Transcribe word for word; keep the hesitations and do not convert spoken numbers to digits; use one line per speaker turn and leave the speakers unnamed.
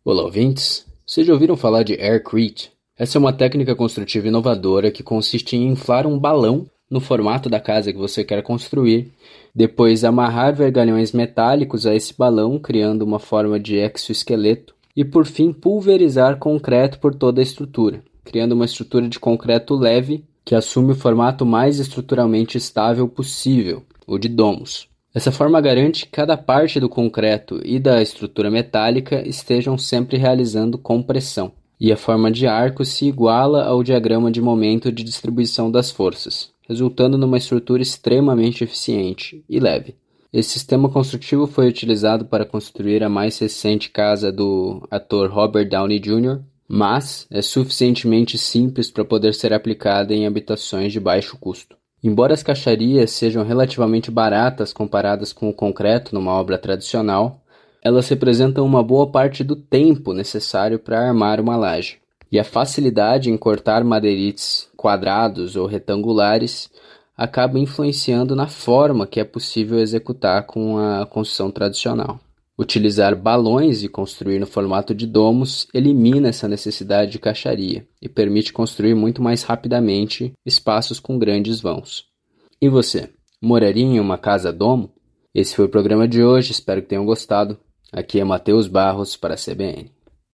Olá, ouvintes! Vocês já ouviram falar de Aircrete? Essa é uma técnica construtiva inovadora que consiste em inflar um balão no formato da casa que você quer construir, depois amarrar vergalhões metálicos a esse balão, criando uma forma de exoesqueleto, e por fim pulverizar concreto por toda a estrutura, criando uma estrutura de concreto leve que assume o formato mais estruturalmente estável possível, o de domos. Essa forma garante que cada parte do concreto e da estrutura metálica estejam sempre realizando compressão, e a forma de arco se iguala ao diagrama de momento de distribuição das forças, resultando numa estrutura extremamente eficiente e leve. Esse sistema construtivo foi utilizado para construir a mais recente casa do ator Robert Downey júnior, mas é suficientemente simples para poder ser aplicada em habitações de baixo custo. Embora as caixarias sejam relativamente baratas comparadas com o concreto numa obra tradicional, elas representam uma boa parte do tempo necessário para armar uma laje. E a facilidade em cortar madeirites quadrados ou retangulares acaba influenciando na forma que é possível executar com a construção tradicional. Utilizar balões e construir no formato de domos elimina essa necessidade de caixaria e permite construir muito mais rapidamente espaços com grandes vãos. E você, moraria em uma casa domo? Esse foi o programa de hoje, espero que tenham gostado. Aqui é Matheus Barros para a C B N.